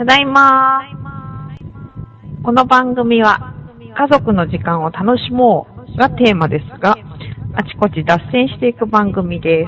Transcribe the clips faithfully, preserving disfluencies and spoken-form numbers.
ただいま。この番組は家族の時間を楽しもうがテーマですが、あちこち脱線していく番組です。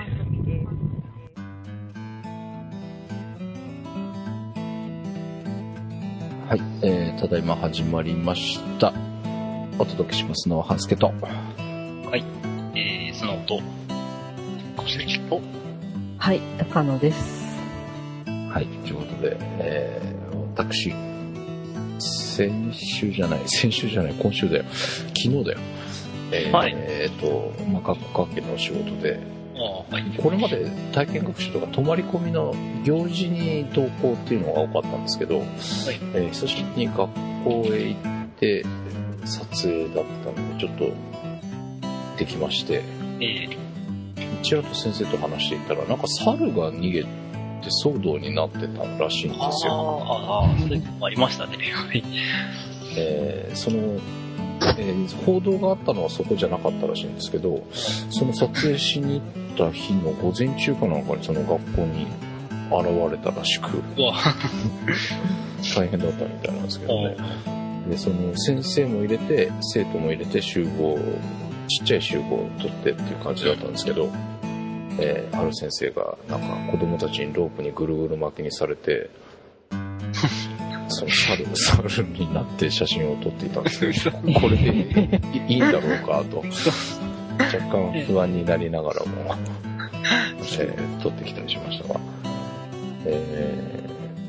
はい、えー、ただいま始まりました。お届けしますのはハスケと、 はい、えー、スノーと小関と、 はい、高野です。 はい、ということで、えー、私先週じゃない先週じゃない今週だよ昨日だよえー、はい、えーとまあ学科家の仕事で、あ、はい、これまで体験学習とか泊まり込みの行事に同行っていうのが多かったんですけど、はい、えー、久しぶりに学校へ行って撮影だったのでちょっと行ってきまして、えー、ちらっと先生と話していたらなんか猿が逃げて騒動になってたらしいんですよ。 ああ、そういうのもありましたね。 えー、その、えー、報道があったのはそこじゃなかったらしいんですけど、その撮影しに行った日の午前中かなんかにその学校に現れたらしく大変だったみたいなんですけどね。で、その先生も入れて生徒も入れて集合、ちっちゃい集合を取ってっていう感じだったんですけど、えー、ある先生がなんか子供たちにロープにぐるぐる巻きにされてその猿猿になって写真を撮っていたんですけどこれでいいんだろうかと若干不安になりながらも、えー、撮ってきたりしましたが、え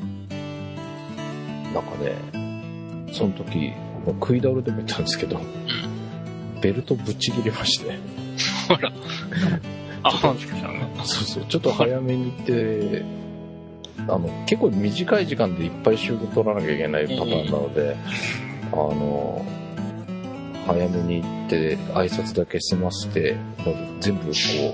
ー、なんかねその時食い倒れでも言ったんですけどベルトぶっちぎりましてほらあ、そうそう、ちょっと早めに行って、あの、結構短い時間でいっぱい集合取らなきゃいけないパターンなので、あの、早めに行って挨拶だけ済ませて、もう全部こ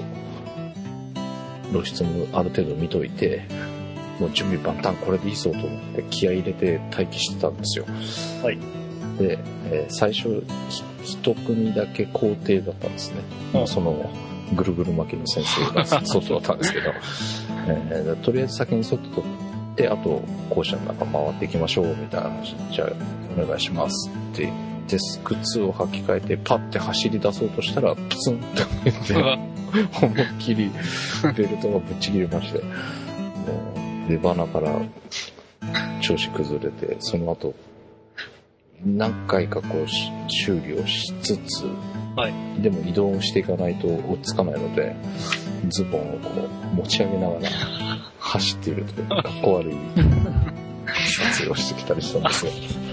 う、露出もある程度見といて、もう準備万端これでいいぞと思って気合い入れて待機してたんですよ。はい。で、えー、最初、一組だけ校庭だったんですね。うん、その、ぐるぐる巻きの先生が外だったんですけど、えー、とりあえず先に外取ってあと校舎の中回っていきましょうみたいな話じゃあお願いしますって言って靴を履き替えてパッて走り出そうとしたらプツンって言って思いっきりベルトがぶっちぎりましてもう出鼻から調子崩れてその後何回かこう修理をしつつはい、でも移動していかないと追っつかないのでズボンをこう持ち上げながら走っているというかっこ悪い撮影をしてきたりしたんですよ。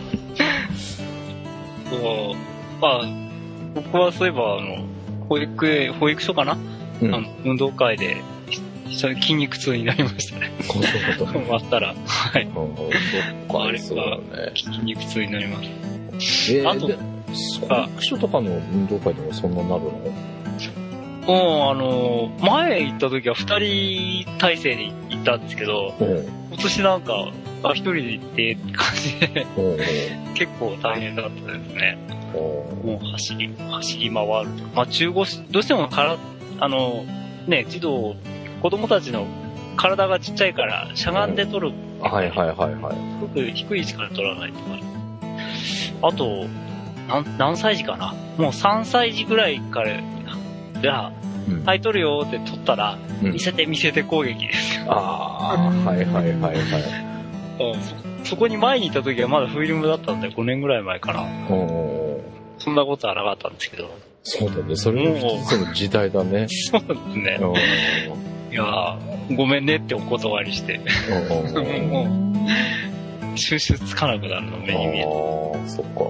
そうまあ僕はそういえばあの保育園保育所かな、うん、あの運動会で筋肉痛になりましたね。 そういうこと終わったらはい。 あれは筋肉痛になります。 えー、あと保育所とかの運動会でもそんななるの？ もうあの前行った時はふたり体制で行ったんですけど、今年なんかあひとりで行ってって感じで結構大変だったですね。もう走り走り回るとまあ中腰どうしてもからあのね児童子供たちの体がちっちゃいからしゃがんで撮る、 はいはいはいはい。 低い位置から撮らないとか。あと何, 何歳児かなもうさんさい児ぐらいからじゃあ、うん、はい撮るよって撮ったら、うん、見せて見せて攻撃ですよ。 ああはいはいはいはい、 うん、そ, そこに前にいた時はまだフィルムだったんでごねんぐらい前かな。そんなことはなかったんですけど。 そうだねそれも一つの時代だね。 そうですね。いやごめんねってお断りしてもう収集つかなくなるの目に見えて。 ああそっか。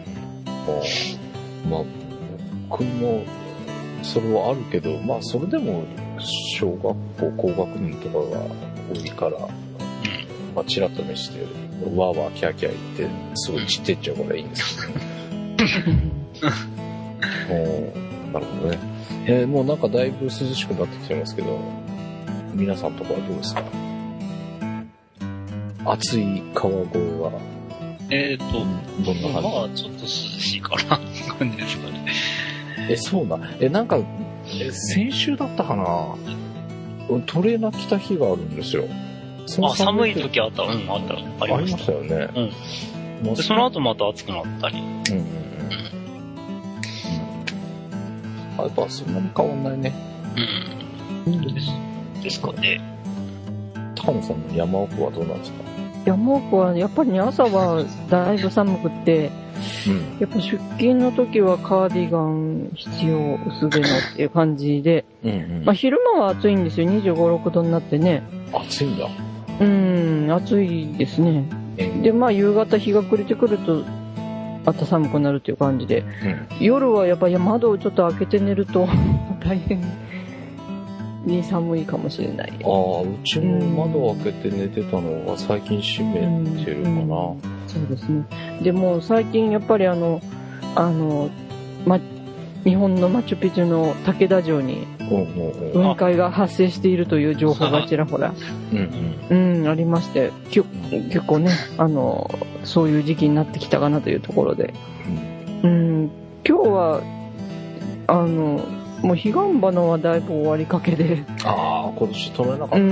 まあ僕もそれはあるけどまあそれでも小学校高学年とかが多いから、まあ、チラッと見してワーワーキャーキャー言ってすごい散ってっちゃうからいいんですけどなるほどね、えー、もうなんかだいぶ涼しくなってきてますけど皆さんとかはどうですか？暑い川越はえーと、 どんな感じ？ まあちょっと涼しいかなって感じですかね。 え、そうな。え、なんか、え、先週だったかなトレーナー着た日があるんですよ。 あ、寒い時あった。うん、あった。ありました。 ありましたよね。 うん。で、その後また暑くなったり。うんうんうん。 やっぱそんなに変わんないね。 うん。うんです。ですかね。 高野さんの山奥はどうなんですか？ 山奥はやっぱりね、朝はだいぶ寒くて、うん、やっぱ出勤の時はカーディガン必要、薄手のっていう感じで、うんうん、まあ、昼間は暑いんですよ。にじゅうご、ろくどになってね。 暑いんだ。 うん、暑いですね。で、まあ夕方日が暮れてくると、また寒くなるっていう感じで、うん、夜はやっぱり窓をちょっと開けて寝ると大変に寒いかもしれない。 ああ、うちも窓を開けて寝てたのが最近閉めてるかな。うんうん、 そうですね。でも最近やっぱりあの、あの、ま、日本のマチュピチュの武田城に雲海が発生しているという情報がちらほら、うんうん、ありまして、結構ね、あの、そういう時期になってきたかなというところで、うん、今日は、あの、もう彼岸花はだいぶ終わりかけで。 ああ、今年取れなかったな。 うん、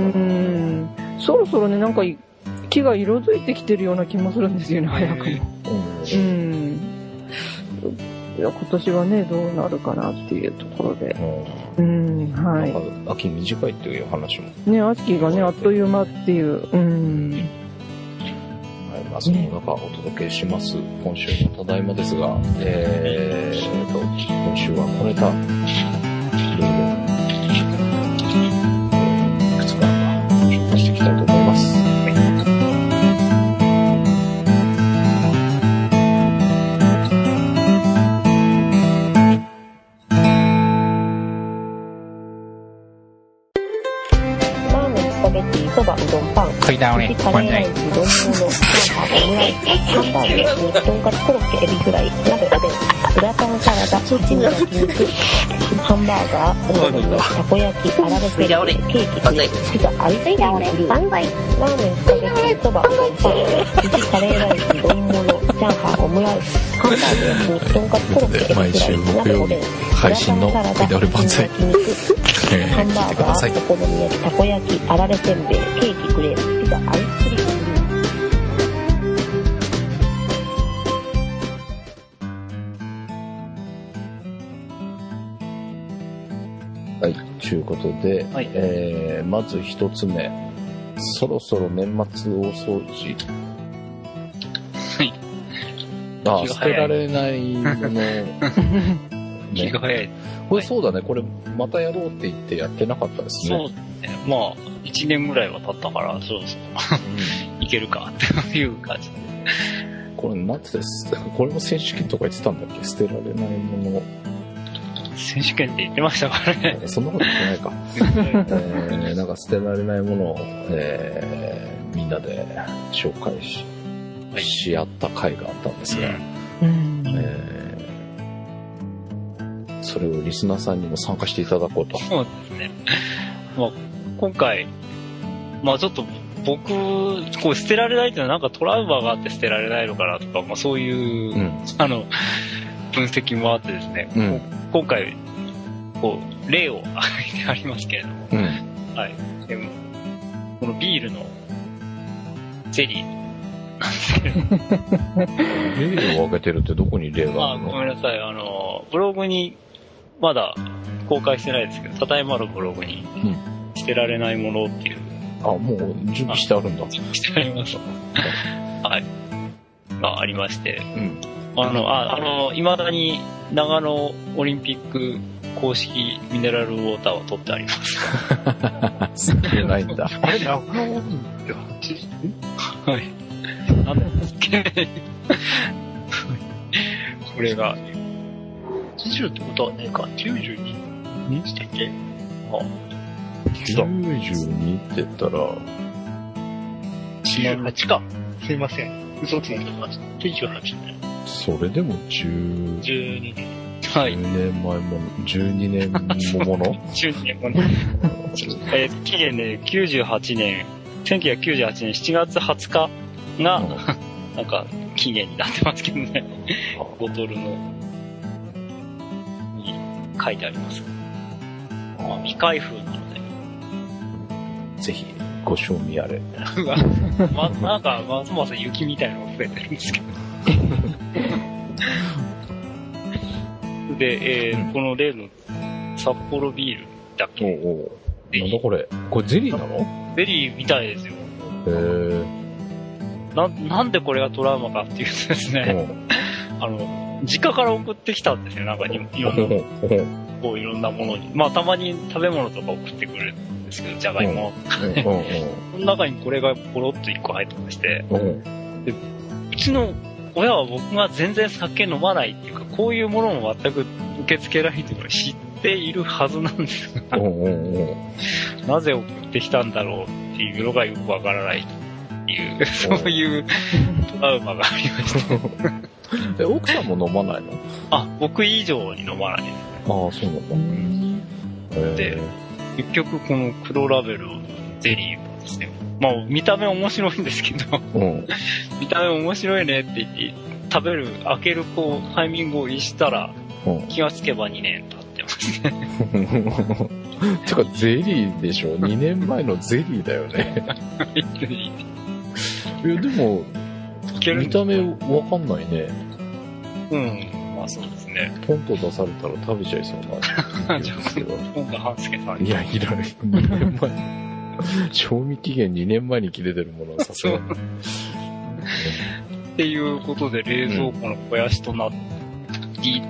そろそろね、なんか木が色づいてきてるような気もするんですよね、早くも。うん。いや、今年はね、どうなるかなっていうところで。うん、はい。 なんか秋短いっていう話も。 ね、秋がね、あっという間っていう。うん。はい、 まあ、その中お届けします。ね、今週のただいまですが、えーと、今週はこれだ。いろいろ、いくつか紹介していきたいと思います。 そば、うどん、パン、 食い倒ね、 カレーライス、丼物、チャーハン、オムライス、ハンバーグ、肉、とんかつ、コロッケ、エビフライ、鍋、おでん、グラタン、サラダ、チヂミ、焼肉、ハンバーガー、お好み焼き、たこ焼き、あられせんべい、ケーキ、クレープ、ピザ、アイスクリーム、フルーツ、ラーメン、スパゲッティ、そば、うどん、パン、寿司、カレーライス、丼物、チャーハン、オムライス、ハンバーグ、焼肉、とんかつ、コロッケ、エビフライ、鍋、おでん、 配信の食い倒れ万歳。 ハンバーガー、お好み焼き、たこ焼き、あられせんべい、ケーキ、クレープ、ピザ、アイスクリーム。 はい、ということで、はい、えー、まず一つ目、そろそろ年末大掃除。 はい。 あ、捨てられないもの。 気が早い。 これそうだね、これまたやろうって言ってやってなかったですね。 そうね。まあ、一年ぐらいは経ったから、そろそろいけるかっていう感じで。 これなんてです。これも選手権とか言ってたんだっけ？捨てられないもの。 選手権って言ってましたからね。 そんなこと言ってないか。えー、なんか捨てられないものを、えー、みんなで紹介 し,、はい、し合った回があったんですが、うんえー、それをリスナーさんにも参加していただこうと。 そうですね。まあ、今回、まあちょっと僕、こう捨てられないっていうのはなんかトラウマがあって捨てられないのかなとか、まあそういう、うん、あの、分析もあってですね、うん、今回、こう、例を挙げてありますけれども、うん、はい。でも、このビールのゼリーなんですけど。 例を挙げてるってどこに例があるの？ あ、ごめんなさい。あの、ブログに、まだ公開してないですけど、ただいまのブログに、捨てられないものっていう。 あ、もう準備してあるんだ。 準備してあります。はい。がありまして、うんあの、あ、あの、未だに長野オリンピック公式ミネラルウォーターを取ってあります。 少ないんだ。 あれ、長野オリンピックはい。なんですっけこれが、はちじゅうってことはねえか、きゅうじゅうにしてっけあ、 きゅうじゅうにって言ったら、 じゅうはちか。すいません。嘘ついてます。きゅうじゅうはちねん。 それでもじゅう、 じゅうにねん。はい。 じゅうねんまえもの、じゅうにねんものじゅうにねんもの。えー、期限ね、きゅうじゅうはちねん、せんきゅうひゃくきゅうじゅうはちねんしちがつはつかが、うん、なんか、期限になってますけどね。ボトルの、に書いてあります。まあ、未開封なので。 ぜひ、 ご賞味あれ。 ま、なんか、ますます雪みたいなのが増えてるんですけど。で、えーうん、この例の札幌ビールだっけ？おうおうなんだこれ？これゼリーなの？ ゼリーみたいですよ。 へー。 な、なんでこれがトラウマかっていうとですね、あの、実家から送ってきたんですよ、なんかに、いろんな、こういろんなものに。まあたまに食べ物とか送ってくるんですけど、じゃがいも。この中にこれがポロッといっこ入ってまして、で、うちの親は僕が全然酒飲まないっていうか、こういうものも全く受け付けないというのを知っているはずなんですが、なぜ送ってきたんだろうっていうのがよくわからないっていう、そういうトラウマがありました。 え、奥さんも飲まないの？ あ、僕以上に飲まないですね。 ああ、そうなんだ。 で、結局この黒ラベルのゼリーもですね、まあ見た目面白いんですけど、うん、見た目面白いねって言って食べる、開けるこうタイミングを逸したら、うん、気がつけばにねん経ってますね。 てかゼリーでしょ？にねんまえのゼリーだよね。いやでも見た目わかんないね。 うん、まあそうですね。 ポンと出されたら食べちゃいそうな。 じゃあ、ポンと半助さん。 いや、いらない。にねんまえ。賞味期限にねんまえに切れてるものはさすがに。 っていうことで冷蔵庫の肥やしとな、うん、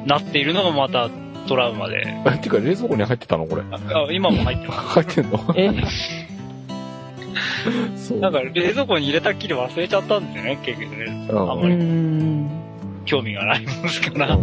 なっているのがまたトラウマで。 あ、てか冷蔵庫に入ってたのこれ？ あ、今も入ってます。 入ってんの？ えそうなんか冷蔵庫に入れたっきり忘れちゃったんですよね、結局ね。うん、あんまり興味がないもんですから。うん、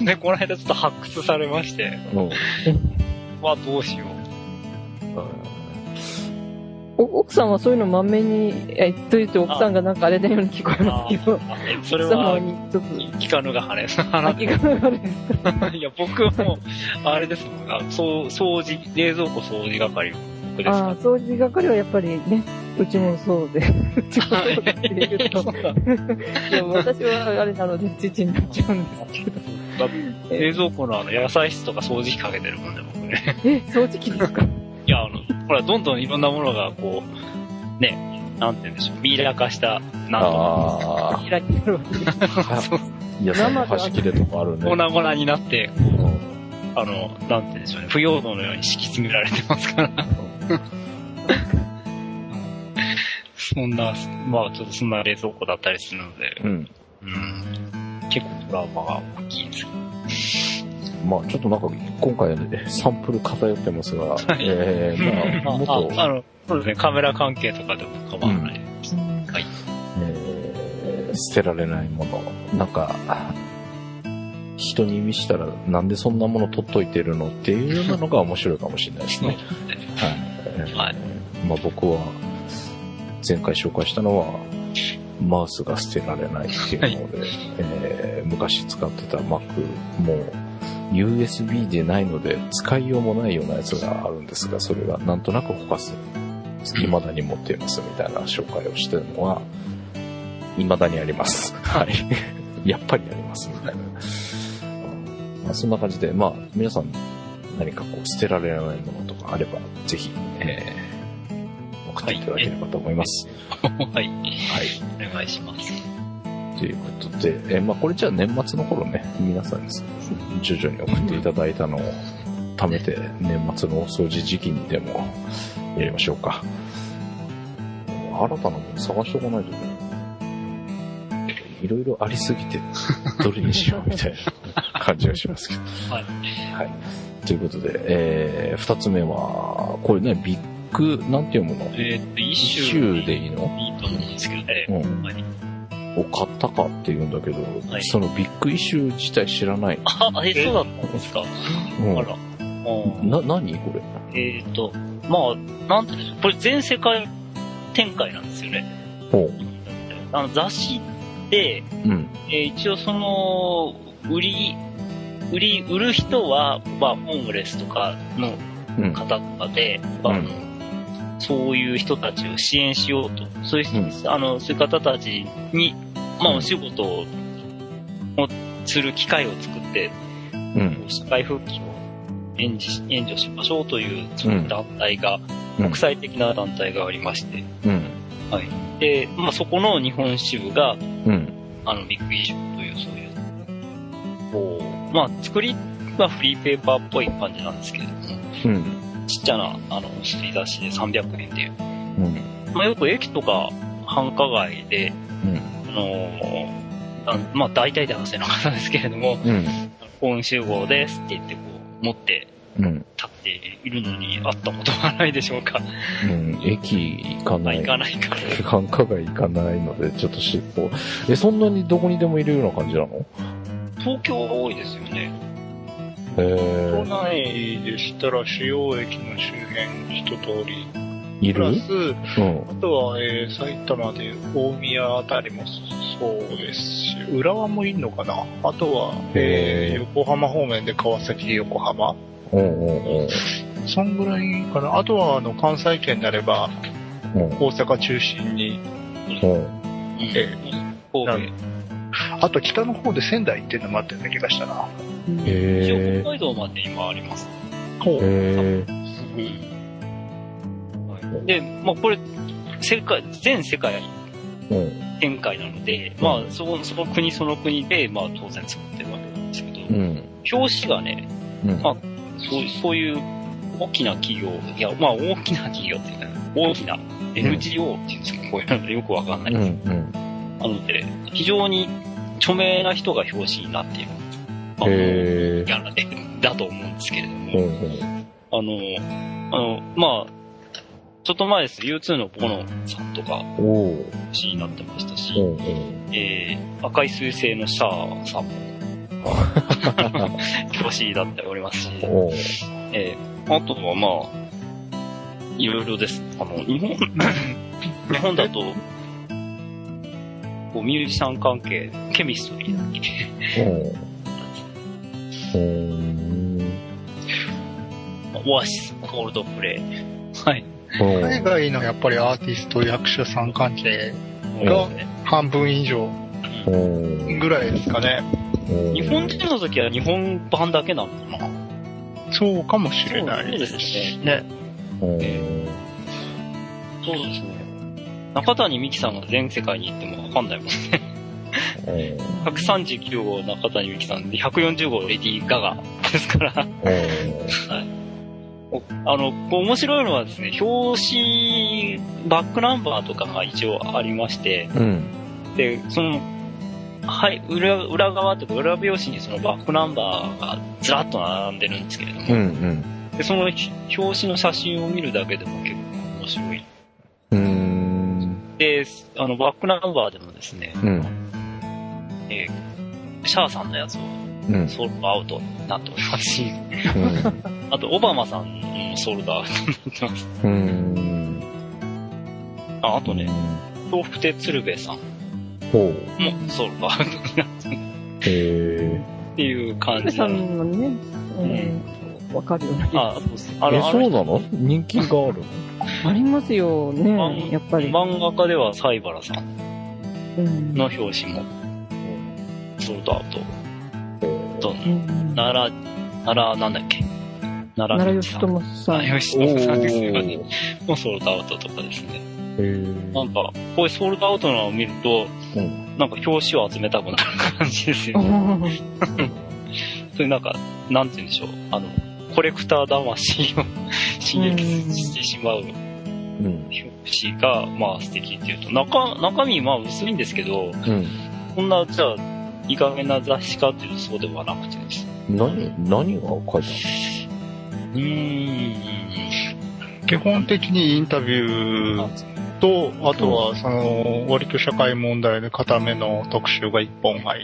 で、この間ちょっと発掘されまして、うん、まあどうしよう。 お奥さんはそういうのまめに、え、と言って奥さんがなんかあれだように聞こえますけど。 それは、聞かぬが晴れ。聞かぬが晴れですか？ いや、僕はもう、あれですもん。そう、掃除、冷蔵庫掃除係。 僕ですか？ああ、掃除係はやっぱりね、うちもそうで。うちもそうでって言うと。でも私はあれなので、父になっちゃうんですけど。 冷蔵庫のあの、野菜室とか掃除機かけてるもんで、僕ね。 え、掃除機ですか？ いや、あの、ほら、どんどんいろんなものが、こう、ね、なんて言うんでしょう、ミイラ化した、なんとか。 ミイラになるわけです。 そう。いや、生の端切れとかあるね。 粉々になって、こう、あの、なんて言うんでしょうね、腐葉土のように敷き詰められてますから。そんな、まあ、ちょっとそんな冷蔵庫だったりするので、うん。うん、結構トラウマが大きいです。 まあちょっとなんか今回ねサンプル偏ってますが、はい、えー、まあもっとああのそうですねカメラ関係とかでも構わないです、うん、はい、 えー、捨てられないものなんか人に見したらなんでそんなもの取っといてるのっていうのが面白いかもしれないですね。はい。はい、まあ僕は前回紹介したのはマウスが捨てられないっていうので、はい、えー、昔使ってた Mac もユーエスビー でないので使いようもないようなやつがあるんですが、それがなんとなくほかす未だに持っていますみたいな紹介をしてるのは未だにあります。はい。やっぱりありますみたいな。まあ、そんな感じで、まあ皆さん何かこう捨てられないものとかあればぜひ、えー、送っていただければと思います。 はい。はい。お願いします。 ということで、えー、まあこれじゃあ年末の頃ね、皆さんに徐々に送っていただいたのを貯めて年末のお掃除時期にでもやりましょうか。新たなもの探しておかないとね、いろいろありすぎてどれにしようみたいな感じがしますけど。はい。はい。ということで、えー、二つ目は、これね、ビッグ、なんていうもの？ えー、っと、一周でいいの？ いいと思うんですけどね。 うん。はい、を買ったかって言うんだけど、はい、そのビッグイシュー自体知らない。 あ、え、そうだったんですか。うん、あら。 な、何これ。 えっ、ー、と、まあ、なんていうんでしょう。これ全世界展開なんですよね。ほう。あの、雑誌で、うん、えー、一応その、売り、売り、売る人は、まあ、ホームレスとかの方とかで、うん、あの、そういう人たちを支援しようと、そういう、うん、あの、そういう方たちに、まあ、お仕事をする機会を作って、うん、社会復帰を援助し、援助しましょうという、そういう団体が国際的な団体がありまして、 うん。 はい。で、まあ、そこの日本支部が、 うん。 あの、ビッグイシューという、そういう、こう、まあ、作りはフリーペーパーっぽい感じなんですけれども、 うん。 ちっちゃな、あの、吸い出しでさんびゃくえんで、 うん。 まあ、よく駅とか繁華街で、 うん。 あのー、あまあ、大体男性の方ですけれども、 うん。 本集合ですって言って、こう、持って、 うん。 立っているのに会ったことはないでしょうか。 うん、駅行かない。 行かないから。 繁華街行かないので、ちょっと尻尾。え、そんなにどこにでもいるような感じなの？ 東京多いですよね。 へー。 都内でしたら主要駅の周辺一通り。 いる？ プラス、 うん。 あとは、えー、埼玉で大宮あたりもそうですし、浦和もいるのかな。あとは、えー、横浜方面で川崎、横浜。 うんうんうん。 そんぐらいかな。あとは、あの、関西圏であれば、 うん、 大阪中心に、 うん。 えー、なんあと北の方で仙台っていうのもあったような気がしたな。 へー。 北海道まで今あります。 ほう。 へー。 うん、で、まあこれ、世界、全世界展開なので、うん、まあその、その国その国で、まあ当然作ってるわけなんですけど、うん、表紙がね、うん、まあそうそういう大きな企業、いや、まあ大きな企業っていうか、大きな エヌジーオー っていうんですか、こういうのよくわかんないです。うんうん、なので、非常に著名な人が表紙になっている。まあ、 へー。 やらで、だと思うんですけれども、 うんうん、 あの、あの、まあ、ちょっと前です、ユーツー のボノさんとか、表紙になってましたし、うんうん、えー、赤い彗星のシャアさんも、表紙になっておりますし、えー、あとはまあ、いろいろです。あの、日本、日本だと、こうミュージシャン関係、ケミストリーだっけオアシス、コールドプレイ。はい。 海外のやっぱりアーティスト、役者さん関係が半分以上ぐらいですかね。 日本人の時は日本版だけなのかな？ そうかもしれないですね。 そうですね。そうですね。中谷美紀さんが全世界に行ってもわかんないもんね。ひゃくさんじゅうきゅうごう中谷美紀さんでひゃくよんじゅうごうレディー・ガガですから。はい。あの、面白いのはですね、表紙、バックナンバーとかが一応ありまして、うん、で、その、はい、裏、裏側とか裏表紙にそのバックナンバーがずらっと並んでるんですけれども、うんうん、でその表紙の写真を見るだけでも結構面白い。うーんで、あの、バックナンバーでもですね、うん、えー、シャアさんのやつを、うん、ソールドアウトになっておりますし、うん、あと、オバマさんもソールドアウトになってます。うーん あ, あとね、東福亭鶴瓶さんもソールドアウトになってます。へー。っていう感じ。 鶴瓶さんのね、うん、わかるような気がする。 あ、え、そうなの？人気があるありますよね、やっぱり。 漫画家では西原さんの表紙も、ソールドアウト。と、奈良、奈良なんだっけ奈良義友さん。 義友さんですよね。もうソールドアウトとかですね。なんか、こういうソールドアウトのを見ると、うん、なんか表紙を集めたくなる感じですよね。それなんか、なんて言うんでしょう。あの、コレクター魂を刺激してしまう表紙が、まあ素敵っていうと、中、中身まあ薄いんですけど、うん、こんな、じゃあ、いい加減な雑誌かっていうとそうではなくてです。 何、何が書いてあるの？ うーん。基本的にインタビューと、あとはその、割と社会問題で固めの特集が一本入って、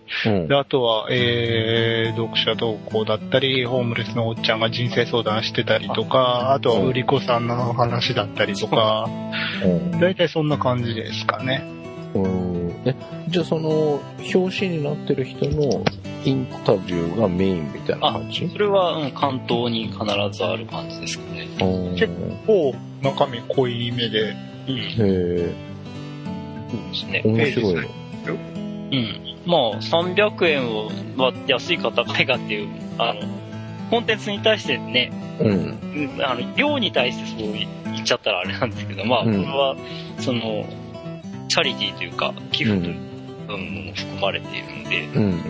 うん、であとは、えー、読者投稿だったり、ホームレスのおっちゃんが人生相談してたりとか、あとは売り子さんの話だったりとか、だいたいそんな感じですかね。 うんえじゃあその表紙になってる人のインタビューがメインみたいな感じ？ それは、うん、関東に必ずある感じですかね。 結構中身濃いめで、うん、へえ。 そうですね。 面白いの。 うん。まあさんびゃくえんは安いか高いかっていうあのコンテンツに対してねうん、あの量に対してそう言っちゃったらあれなんですけど、まあ、これはそのチャリティーというか寄付という部分も含まれているので、うんうん、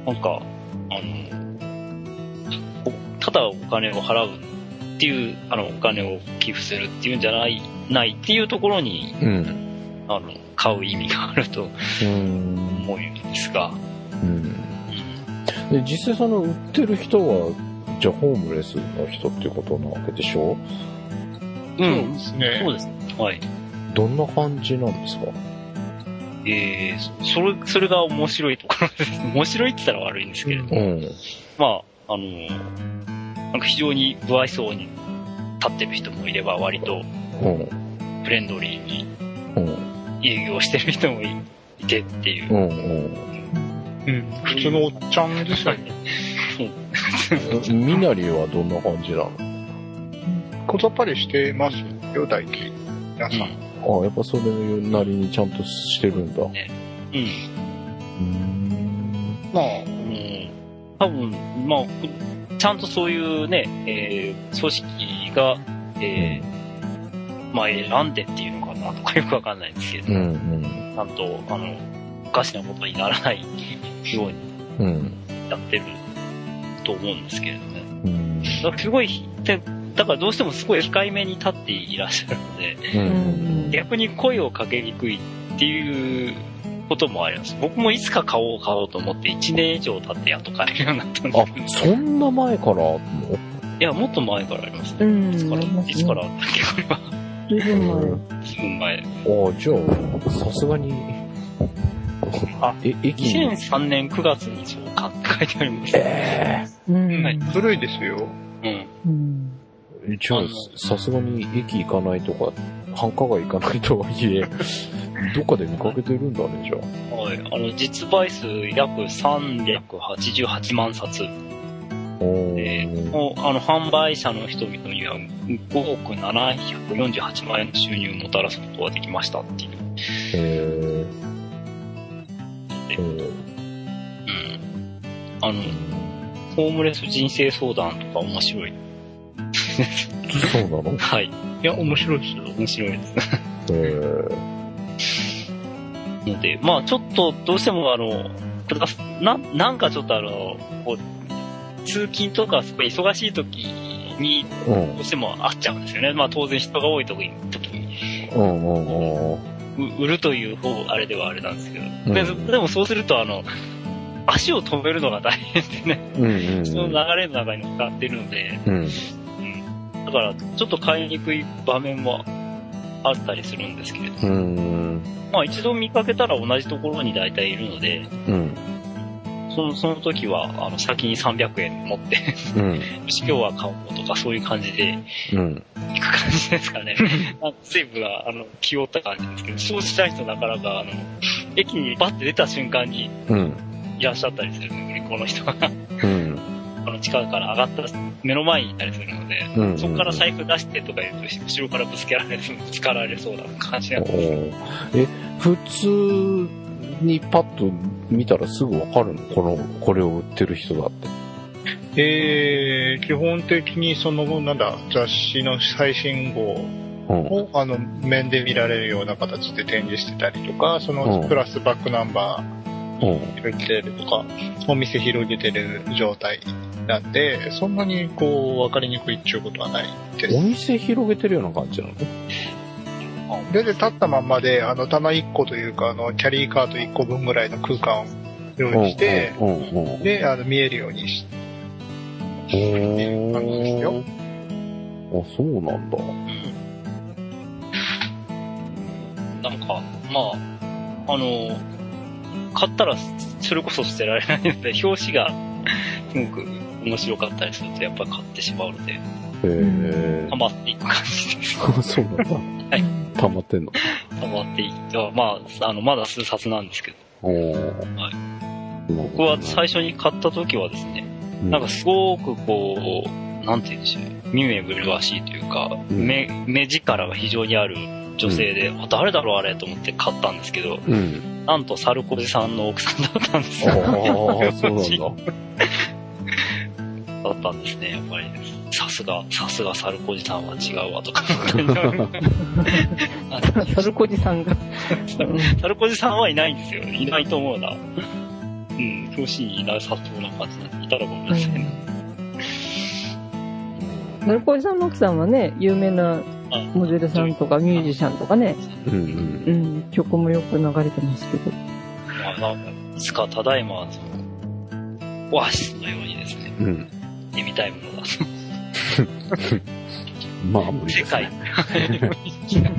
なんかあのただお金を払うっていうあのお金を寄付するっていうんじゃないないっていうところに、うん、あの買う意味があると思うんですが、うんで実際その売ってる人はじゃあホームレスの人っていうことなわけでしょ？ うん、そうですね。そうですね。はい。 どんな感じなんですか？ えー、それそれが面白いところです。面白いって言ったら悪いんですけれども、うん、まああのなんか非常に不愛想に立ってる人もいれば割とフレンドリーに営業してる人もいてっていう。うんうんうん、普通のおっちゃんですよね。 みなりはどんな感じなの？ こざっぱりしてますよ、大体。皆さん。 うん、ああ、やっぱそれなりにちゃんとしてるんだ。ね、うん。うーん。まあ、うん。多分、まあ、ちゃんとそういうね、えー、組織が、えー、うん、まあ選んでっていうのかなとかよくわかんないんですけど、うんうん、ちゃんと、あの、おかしなことにならないようにやってると思うんですけれどね。うん、だからすごい、だからどうしてもすごい控えめに立っていらっしゃるので、うん、逆に声をかけにくいっていうこともあります。僕もいつか買おう買おうと思っていちねん以上経ってやっと買えるようになったんですけど。 あ、そんな前からも？ いや、もっと前からありますね。うん、いつから、いつからあったっけ、これは。 ずいぶん前。 ずいぶん前。 ああ、じゃあ、さすがに、 あ、え、駅に。にせんさんねんくがつにそうかって書いてあります。 えー、うん、はい。古いですよ。うん。 うんじゃあ、さすがに駅行かないとか、繁華街行かないとはいえ、どっかで見かけてるんだね、じゃあ。はい。あの、実売数約さんびゃくはちじゅうはちまんさつ。えー、もうあの販売者の人々にはごおくななひゃくよんじゅうはちまんえんの収入をもたらすことができましたっていう。へー。うん。あの、ホームレス人生相談とか面白い。 そうなの？ はい。いや、面白いですよ。面白いです。へー。ので、まあちょっとどうしてもあの、な、なんかちょっとあの、こう、通勤とかすごい忙しい時に、どうしても会っちゃうんですよね。うん、まあ当然人が多い時に。うんうんうん、売るという方、あれではあれなんですけど。うん、で, でもそうするとあの、足を止めるのが大変でね、うんうんうん、その流れの中に乗っかってるので、うん、だからちょっと買いにくい場面もあったりするんですけれども、うん、まあ一度見かけたら同じところに大体いるので、うん、そのその時はあの先にさんびゃくえん持って、うん、今日は買おうとかそういう感じで行く感じですかね。随分あの気負った感じですけど、そうしたい人なかなかあの駅にバッて出た瞬間に、うんいらっしゃったりするので、この人が、うん、あの地下から上がった目の前にいたりするので、うんうんうん、そこから財布出してとか言うと後ろからぶつけられる、ぶつかられそうな感じなんです。 え、普通にパッと見たらすぐわかるの？このこれを売ってる人だって。 えー、基本的にそのなんだ雑誌の最新号を、うん、あの面で見られるような形で展示してたりとか、そのプラスバックナンバー。広げてるとか、お店広げてる状態なんで、そんなにこう分かりにくいっていうことはないです。 お店広げてるような感じなの？ で、で、立ったまんまで、あの、棚いっこというか、あの、キャリーカートいっこぶんぐらいの空間を用意して、で、あの、見えるようにして、っていう感じですよ。 あ、そうなんだ。 なんか、まあ、あの、買ったらそれこそ捨てられないので、表紙がすごく面白かったりするとやっぱり買ってしまうので、へ溜まっていく感じです。 そうなんだ。はい。溜まってんの？ 溜まっていく。まあ、あの、まだ数冊なんですけど。はい、僕は最初に買った時はですね、うん、なんかすごくこう、なんて言うんでしょう、見目麗しいというか、うん、目、目力が非常にある女性で、うん、あ、誰だろうあれと思って買ったんですけど、うん、なんとサルコジさんの奥さんだったんですよ。ああ、そうなんだ。 だったんですね、やっぱり。さすが、さすがサルコジさんは違うわとか。 サルコジさんが。 サルコジさんはいないんですよ。いないと思うな。うん、表紙にいなさそうな感じでいたらごめんなさいね。 サルコジさんの奥さんはね、有名なモデルさんとかミュージシャンとかね、うんうんうん、曲もよく流れてますけど。 まあ、いつかただいま、その、オアシスのようにですね、うん、見みたいものだと。 まあ、無理ですね。 世界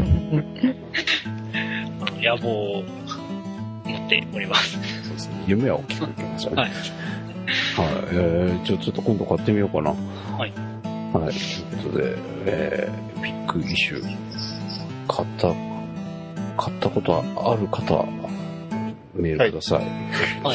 野望を持っております。 そうですね。夢は大きくいきましょう。はい。はい。えー、ちょ、ちょっと今度買ってみようかな。はい。はい。ということで、えー、ビッグイシュー。買った、買ったことある方、メールください。はい。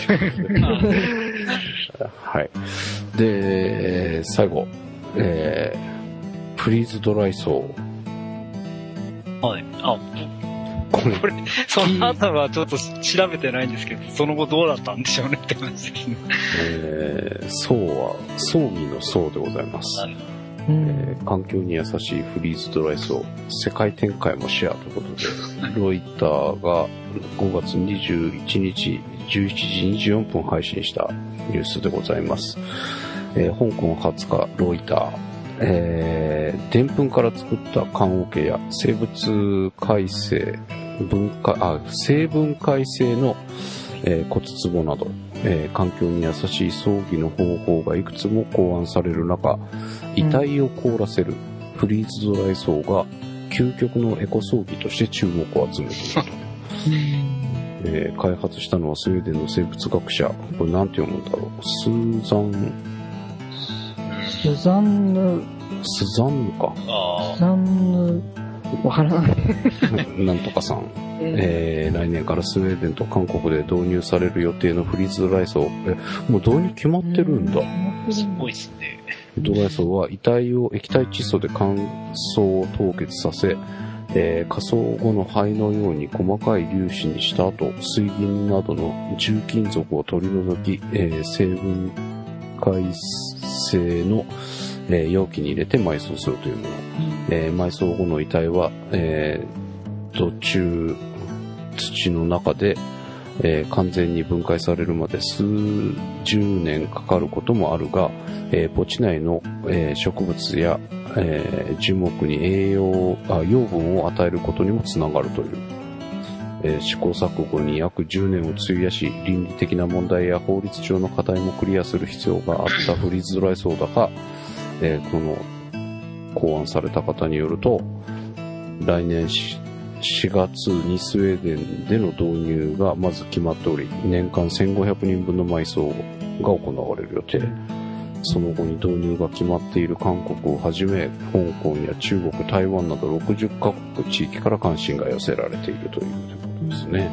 はい。で、最後。えー、フリーズドライソー。はい。あ、これ、これその後はちょっと調べてないんですけど、その後どうだったんでしょうねって感じですね。 えー、ソーは、葬儀のソーでございます。はい。えー、環境に優しいフリーズドライソー、世界展開もシェアということで、ロイターがごがつにじゅういちにちじゅういちじにじゅうよんぷん配信したニュースでございます。えー、香港はつかロイター、えー、でんぷんから作った棺桶や生物改正分解あ成分改正の、えー、骨壺など、えー、環境に優しい葬儀の方法がいくつも考案される中、遺体を凍らせるフリーズドライソーが究極のエコ葬儀として注目を集めていると。えー、開発したのはスウェーデンの生物学者、これなんて読むんだろう、スーザンスザンヌスザンヌかスザンヌわからないなんとかさん、えー、来年からスウェーデンと韓国で導入される予定のフリーズドライソー、えもう導入決まってるんだ。 すごいですね。 ドライソーは遺体を液体窒素で乾燥を凍結させ、えー、火葬後の灰のように細かい粒子にした後、水銀などの重金属を取り除き、えー、成分解性の、えー、容器に入れて埋葬するというもの。うんえー、埋葬後の遺体は、えー、土中、土の中で、えー、完全に分解されるまで数十年かかることもあるが、えー、墓地内の、えー、植物や、えー、樹木に栄養あ養分を与えることにもつながるという、えー、試行錯誤に約じゅうねんを費やし、倫理的な問題や法律上の課題もクリアする必要があったフリーズドライソーだが、えー、この考案された方によると、来年しがつにスウェーデンでの導入がまず決まっており、年間せんごひゃくにんぶんの埋葬が行われる予定。その後に導入が決まっている韓国をはじめ、香港や中国、台湾などろくじゅっかこく地域から関心が寄せられているということですね。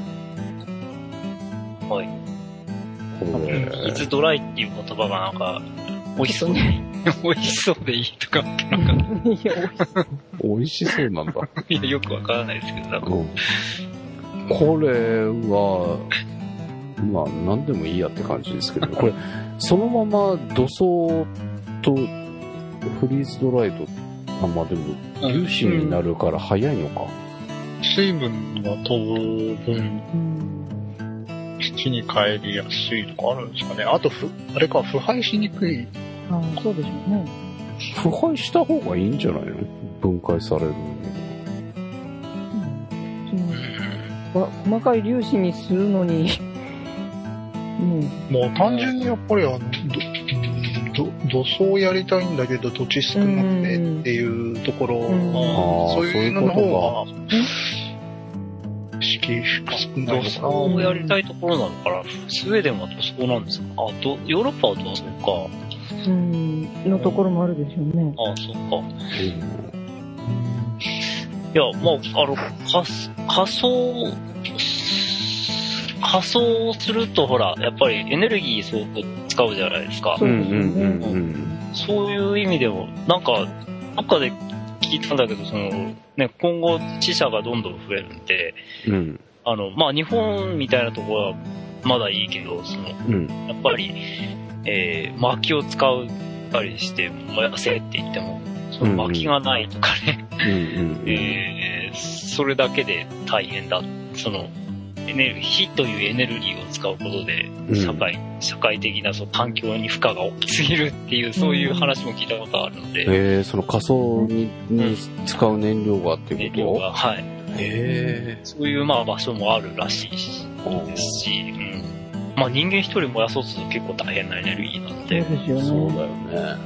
はい。これ、いつドライっていう言葉がなんか、美味しそう。美味しそうでいいとか、なんか。いや、 美味しそうなんだ。 いや、よくわからないですけど、多分。うん、 これは、まあ、なんでもいいやって感じですけど、これ、そのまま土葬とフリーズドライと、あ、まあでも、粒子になるから早いのか。 うん、水分が飛ぶ分、土に帰りやすいとかあるんですかね。あと、ふ、あれか、腐敗しにくい。 ああ、そうでしょうね。 腐敗した方がいいんじゃないの？分解されるのに。 うん。細かい粒子にするのに、 うん、もう単純にやっぱりあの、ど、ど、土葬やりたいんだけど土地少なくてっていうところ、うん、そういうのの方が、敷居少ない。 土葬をやりたいところなのかな。スウェーデンは土葬なんですか？あ、ど、ヨーロッパは土葬か。 うん、のところもあるでしょうね。 ああ、そっか。うん、いや、まあ、あの、仮、仮想、仮装するとほら、やっぱりエネルギー相当使うじゃないですか。 そうですよね。うんうんそういう意味でも、なんか、どっかで聞いたんだけど、その、ね、今後死者がどんどん増えるんで、うん、あの、まあ、日本みたいなところはまだいいけど、その、うん、やっぱり、えー、薪を使うたりして燃やせって言っても、その薪がないとかね、うんうんえー、それだけで大変だ。そのエネルギー、火というエネルギーを使うことで社会、うん、社会的なその環境に負荷が大きすぎるっていうそういう話も聞いたことあるので。 えー、その仮想に、に使う燃料がってこと？ 燃料がはい。 へー、 そういうまあ場所もあるらしいですし、うん、まあ人間一人燃やそうとすると結構大変なエネルギーなんで。 そうですよね。 そうだよね。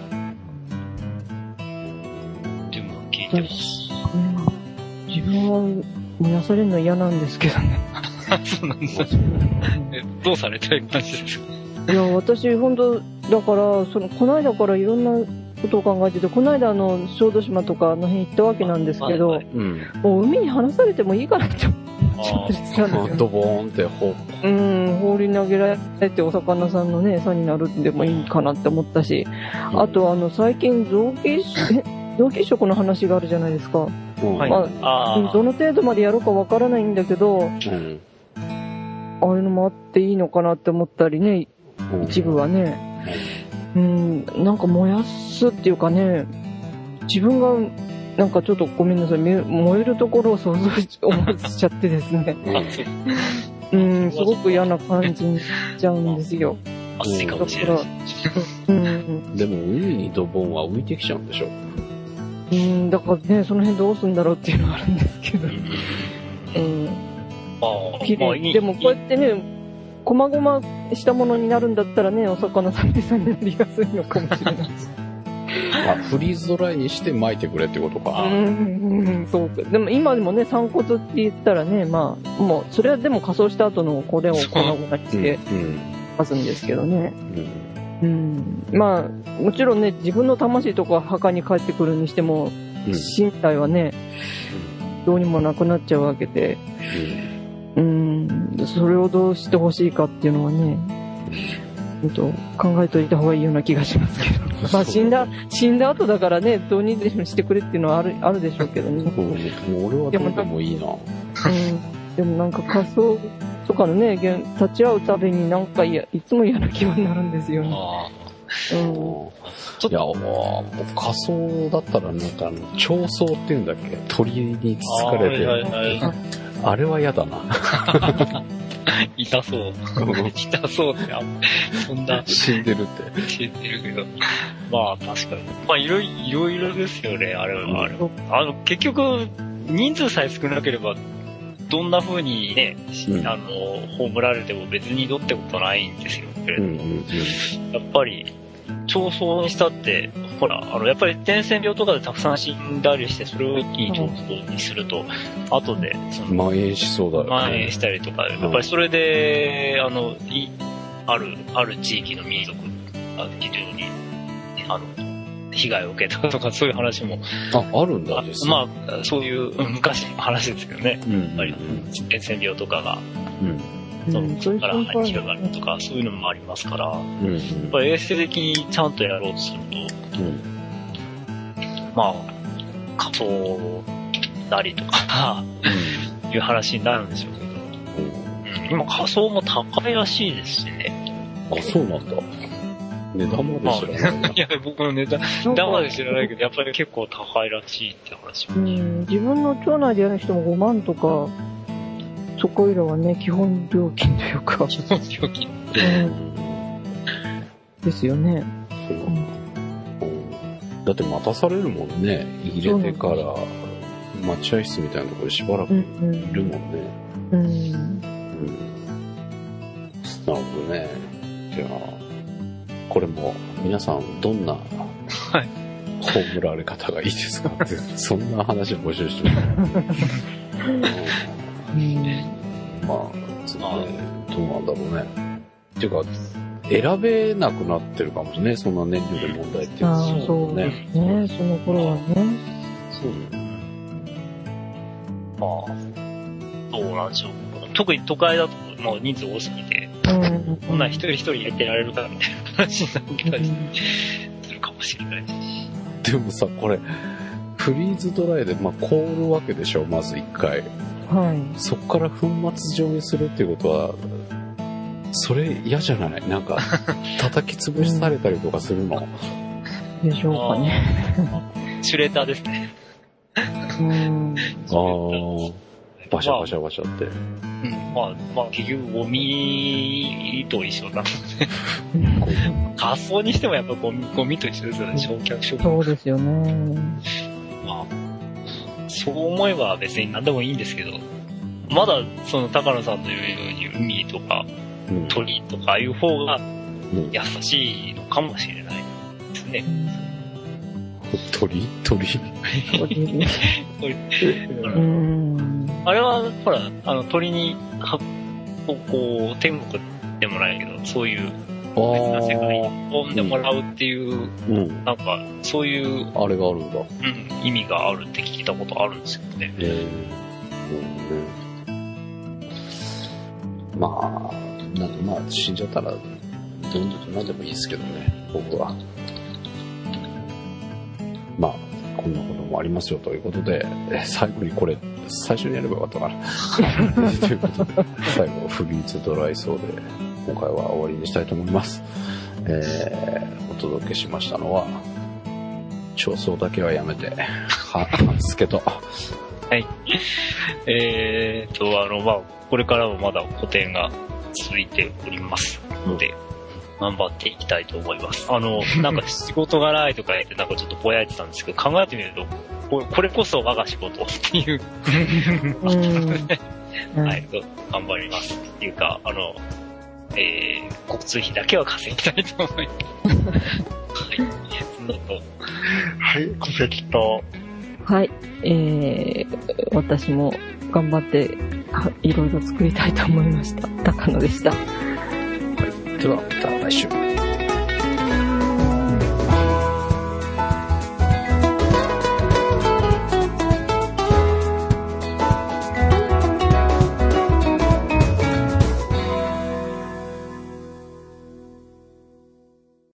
っていうのを聞いてます。 自分は燃やされるの嫌なんですけどね。 そうなんですよ。どうされたい感じですか？ いや、私本当だからそのこの間からいろんなことを考えてて、この間あの小豆島とかあの辺行ったわけなんですけど、はいはい、もう海に放されてもいいかなって思っちゃったりしたんですよ。 ドボーンって放うん放り投げられてお魚さんのね餌になるんでもいいかなって思ったし、うん、あとあの最近臓器臓器移植の話があるじゃないですか。はい、まあ、あどの程度までやろうかわからないんだけど、うん、ああいうのもあっていいのかなって思ったりね、うん、一部はね、うん、なんか燃やすっていうかね、自分がなんかちょっとごめんなさい、燃えるところを想像し思っちゃってですね、うん、すごく嫌な感じにしちゃうんですよ。 熱いかもしれない。 うん、でも海にドボンは浮いてきちゃうんでしょ。 うん、だからね、その辺どうすんだろうっていうのがあるんですけど。うん。 ああ、 綺麗。でもこうやってね、こまごましたものになるんだったらね、お魚さんでさんになりやすいのかもしれない。 あ、フリーズドライにして巻いてくれってことか。 うん、うん、そうか。でも今でもね、散骨って言ったらね、まあ、もう、それはでも仮装した後のこれを粉々にして待つんですけどね。うんうん、まあもちろんね自分の魂とか墓に帰ってくるにしても、うん、身体はね、うん、どうにもなくなっちゃうわけで、うん、うんそれをどうしてほしいかっていうのはね、うん、と考えておいた方がいいような気がしますけどまあ死んだ死んだ後だからねどうにでもしてくれっていうのはあるあるでしょうけどね。 もう俺はどうでもいいな。 でもなんか仮想とかのね、立ち会うたびになんかいやいつも嫌な気分になるんですよね。あうん、いや、仮想だったらなんかあの、彫層っていうんだっけ、鳥につつかれて、あ, はいはいはい、あれは嫌だな。 痛そう。痛そうって、あそんな。 死んでるって。 死んでるけど。まあ確かに。まあいろいろいろですよね、あれは。あれあの、結局、人数さえ少なければ、どんな風にね、うん、あの、葬られても別にどってことないんですよ。うんうんうん、やっぱり、彫層にしたって、ほら、あの、やっぱり伝染病とかでたくさん死んだりして、それを一気に彫層にすると、後で、 その、蔓延しそうだよね。 蔓延したりとか、やっぱりそれで、あの、い、ある、ある地域の民族が非常に、あの、被害を受けたとかそういう話もああるんだですまあそういう昔の話ですけどね、うんうんうん、やっぱり伝染病とかが、うん、そのそこから広がるとかそういうのもありますから、うんうん、やっぱり衛生的にちゃんとやろうとすると、うん、まあ仮想なりとか、うん、いう話になるんでしょうけど、うん、今仮想も高いらしいですしね。 あ、そうなんだ。値段まで知らない。 いや、僕の値段、値段まで知らないけど、やっぱり結構高いらしいって話も。 うん、自分の町内でやる人もごまんとか、そこいらはね、基本料金というか。 基本料金、 うん、ですよね。 そう、うん。だって待たされるもんね。入れてから、待合室みたいなところでしばらくいるもんね。うん。うん。うん、なるほどね。じゃあ、これも皆さんどんな葬られ方がいいですかってそんな話を募集してる、うん、まあ、ね、どうなんだろうねっていうか選べなくなってるかもしれないそんな燃料で問題っていうのは、 ね、そうですねその頃はねそうまあどうなんでしょう特に都会だともう人数多すぎてこんな一人一人やってられるかみたいな話になったりするかもしれないし。 でもさ、これ、フリーズドライで、まあ、凍るわけでしょ、まず一回。 はい。 そこから粉末状にするっていうことは、それ嫌じゃないなんか、叩き潰されたりとかするの。 でしょうかね。 シュレーターですね。 うん。 ああ。バシャバシャバシャって。 うん、まあ、まあ結局ゴミと一緒なので。仮装にしてもやっぱゴミ、ゴミと一緒ですよね、焼却処分。 そうですよね。 まあ、そう思えば別に何でもいいんですけど、まだその高野さんの言うように海とか鳥とかああいう方が優しいのかもしれないですね。 鳥鳥鳥あれは、ほら、あの、鳥に、は、こう、天国でもないけど、そういう、別な世界に飛んでもらうっていう、うん、なんか、そういう、 あれがあるんだ。 うん、意味があるって聞いたことあるんですけどね。えー、うん、まあ、なんかまあ、死んじゃったら、どんどんなんでもいいですけどね、僕は。まあ、こんなこともありますよということで、え最後にこれ、最初にやればよかったかな。ということで、最後、フビーツドライソーで、今回は終わりにしたいと思います。えー、お届けしましたのは、調装だけはやめて、は、すけと。 はい。えーと、あの、まあ、これからもまだ個展が続いておりますので、うん、頑張っていきたいと思います。あの、なんか仕事がないとか言ってなんかちょっとぼやいてたんですけど、考えてみると、これこそ我が仕事っていう。はい、頑張ります。っていうか、あの、えー、交通費だけは稼ぎたいと思います。はい。そのと。 はい、小関と。 はい、えー、私も頑張っていろいろ作りたいと思いました。高野でした。 では、また来週。